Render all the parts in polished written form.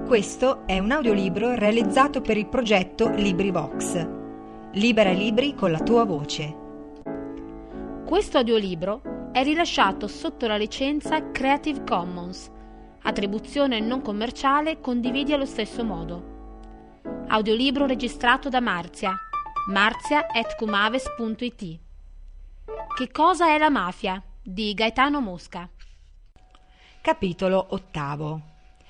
Questo è un audiolibro realizzato per il progetto LibriVox. Libera i libri con la tua voce. Questo audiolibro è rilasciato sotto la licenza Creative Commons, attribuzione non commerciale, condividi allo stesso modo. Audiolibro registrato da marzia@cumaves.it. Che cosa è la mafia? Di Gaetano Mosca. Capitolo 8.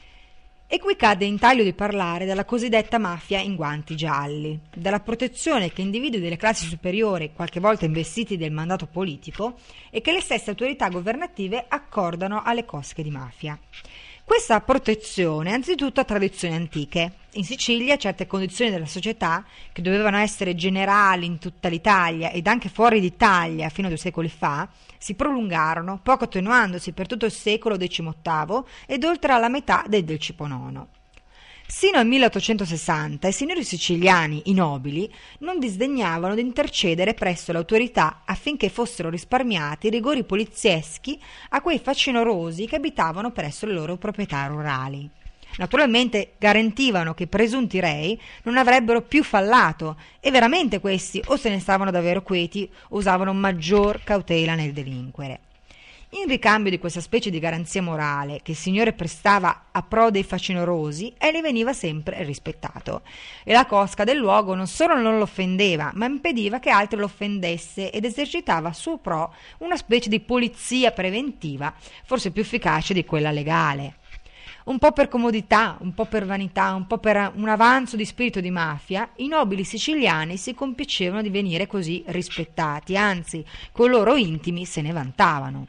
E qui cade in taglio di parlare della cosiddetta mafia in guanti gialli, della protezione che individui delle classi superiori, qualche volta investiti del mandato politico, e che le stesse autorità governative accordano alle cosche di mafia. Questa protezione anzitutto ha tradizioni antiche. In Sicilia certe condizioni della società, che dovevano essere generali in tutta l'Italia ed anche fuori d'Italia fino a 2 secoli fa, si prolungarono, poco attenuandosi per tutto il secolo XVIII ed oltre alla metà del XIX. Sino al 1860 i signori siciliani, i nobili, non disdegnavano di intercedere presso l'autorità affinché fossero risparmiati i rigori polizieschi a quei facinorosi che abitavano presso le loro proprietà rurali. Naturalmente garantivano che i presunti rei non avrebbero più fallato e veramente questi o se ne stavano davvero quieti o usavano maggior cautela nel delinquere. In ricambio di questa specie di garanzia morale che il signore prestava a pro dei facinorosi, egli veniva sempre rispettato e la cosca del luogo non solo non lo offendeva, ma impediva che altri lo offendesse ed esercitava a suo pro una specie di polizia preventiva, forse più efficace di quella legale. Un po' per comodità, un po' per vanità, un po' per un avanzo di spirito di mafia, i nobili siciliani si compiacevano di venire così rispettati, anzi, con i loro intimi se ne vantavano.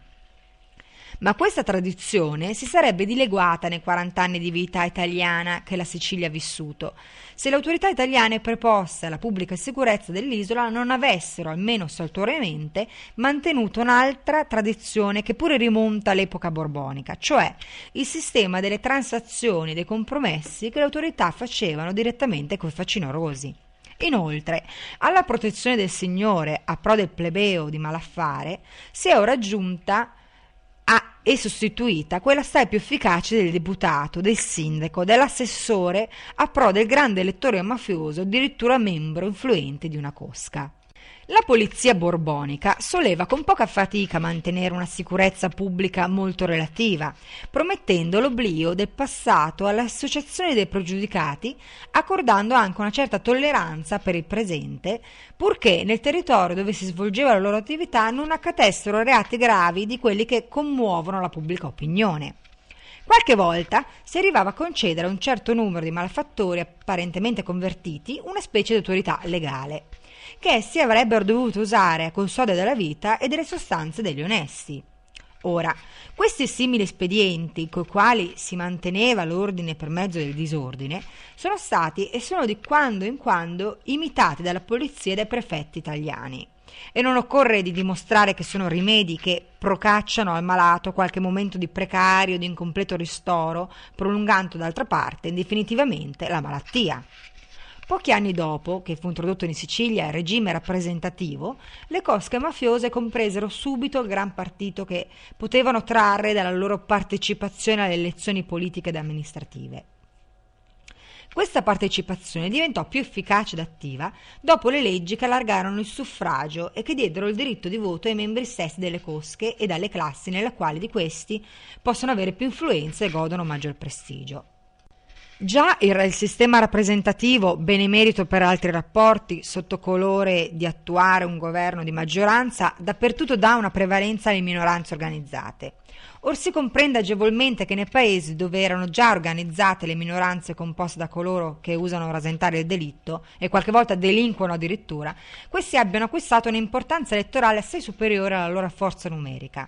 Ma questa tradizione si sarebbe dileguata nei 40 anni di vita italiana che la Sicilia ha vissuto, se le autorità italiane preposte alla pubblica sicurezza dell'isola non avessero, almeno saltuariamente, mantenuto un'altra tradizione che pure rimonta all'epoca borbonica, cioè il sistema delle transazioni e dei compromessi che le autorità facevano direttamente coi facinorosi. Inoltre, alla protezione del signore a pro del plebeo di malaffare si è ora aggiunta e sostituita quella assai più efficace del deputato, del sindaco, dell'assessore a pro del grande elettore mafioso, addirittura membro influente di una cosca. La polizia borbonica soleva con poca fatica mantenere una sicurezza pubblica molto relativa, promettendo l'oblio del passato alle associazioni dei pregiudicati, accordando anche una certa tolleranza per il presente, purché nel territorio dove si svolgeva la loro attività non accadessero reati gravi di quelli che commuovono la pubblica opinione. Qualche volta si arrivava a concedere a un certo numero di malfattori apparentemente convertiti una specie di autorità legale, che essi avrebbero dovuto usare a consodio della vita e delle sostanze degli onesti. Ora, questi simili espedienti, coi quali si manteneva l'ordine per mezzo del disordine, sono stati e sono di quando in quando imitati dalla polizia e dai prefetti italiani. E non occorre di dimostrare che sono rimedi che procacciano al malato qualche momento di precario, di incompleto ristoro, prolungando d'altra parte definitivamente la malattia. Pochi anni dopo che fu introdotto in Sicilia il regime rappresentativo, le cosche mafiose compresero subito il gran partito che potevano trarre dalla loro partecipazione alle elezioni politiche ed amministrative. Questa partecipazione diventò più efficace ed attiva dopo le leggi che allargarono il suffragio e che diedero il diritto di voto ai membri stessi delle cosche e alle classi nella quali di questi possono avere più influenza e godono maggior prestigio. Già il sistema rappresentativo, benemerito per altri rapporti, sotto colore di attuare un governo di maggioranza, dappertutto dà una prevalenza alle minoranze organizzate. Or si comprende agevolmente che nei paesi dove erano già organizzate le minoranze composte da coloro che usano rasentare il delitto e qualche volta delinquono addirittura, questi abbiano acquistato un'importanza elettorale assai superiore alla loro forza numerica.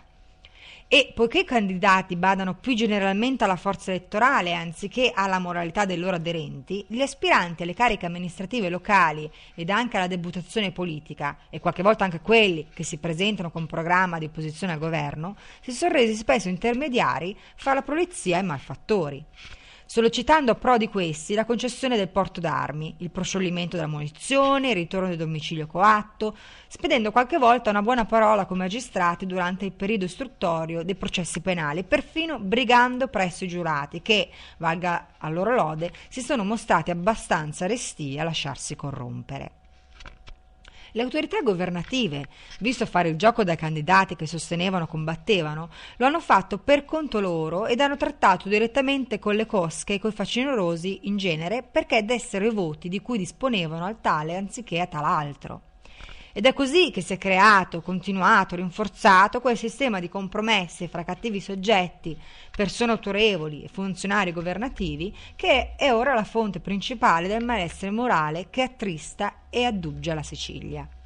E poiché i candidati badano più generalmente alla forza elettorale anziché alla moralità dei loro aderenti, gli aspiranti alle cariche amministrative locali ed anche alla deputazione politica, e qualche volta anche quelli che si presentano con programma di opposizione al governo, si sono resi spesso intermediari fra la polizia e i malfattori. sollecitando a pro di questi la concessione del porto d'armi, il proscioglimento della munizione, il ritorno del domicilio coatto, spedendo qualche volta una buona parola come magistrati durante il periodo istruttorio dei processi penali, perfino brigando presso i giurati che, valga a loro lode, si sono mostrati abbastanza restii a lasciarsi corrompere. Le autorità governative, visto fare il gioco dai candidati che sostenevano o combattevano, lo hanno fatto per conto loro ed hanno trattato direttamente con le cosche e coi facinorosi in genere perché dessero i voti di cui disponevano al tale anziché a tal altro. Ed è così che si è creato, continuato, rinforzato quel sistema di compromessi fra cattivi soggetti, persone autorevoli e funzionari governativi che è ora la fonte principale del malessere morale che attrista e adduggia la Sicilia.